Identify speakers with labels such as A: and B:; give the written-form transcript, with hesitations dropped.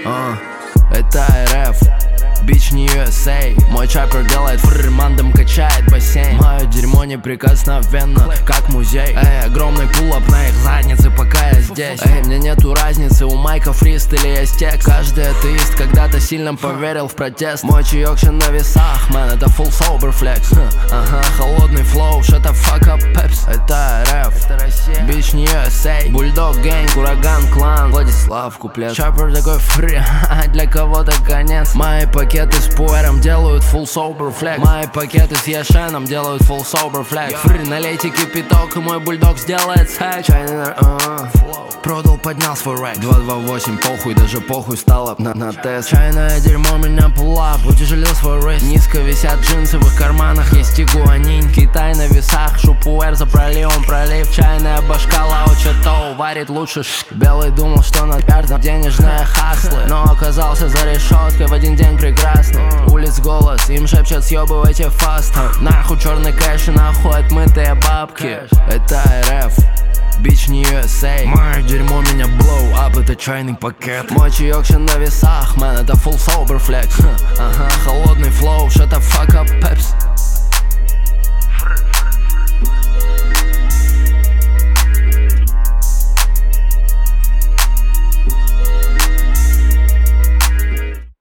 A: Это РФ, бич не USA. Мой чаппер делает фррр, мандом качает бассейн. Мое дерьмо неприкосновенно, как музей. Огромный пулап на их заднице, пока я здесь. Мне нету разницы, у Майка фрист или есть текст. Каждый атеист когда-то сильно поверил в протест. Мой чаёк на весах, мэн, это full sober flex. Холодный флоу, shut the fuck up, peps. Это РФ, это Россия, бич не USA. Бульдог гэнг, ураган, клан, Владислав куплет. Чаппер такой фри, для кого-то конец. Мои пакеты с пуэром делают full sober flex. Мои пакеты с яшеном делают full sober flex. Фри, налейте кипяток, и мой бульдог сделает секс. Продал, поднял свой рэк. 228, похуй, даже похуй стало на тест. Чайное дерьмо меня пулап, утяжелил свой рейс. Низко висят джинсы, в их карманах есть игуанин. Китай на весах, шупуэр за проливом пролив. Чайная башка Лао Чатоу варит лучше Белый думал, что на пятом денежные хаслы, но оказался за решеткой в один день прекрасный. Улиц голос, им шепчут съебывайте фаст. Нахуй черный кэш и нахуй отмытые бабки. Это РФ, бич не USA. Мое дерьмо меня blow up, это чайный пакет. Мой чаёк на весах, мэн, это full sober flex. Холодный флоу, shut the fuck up, peps.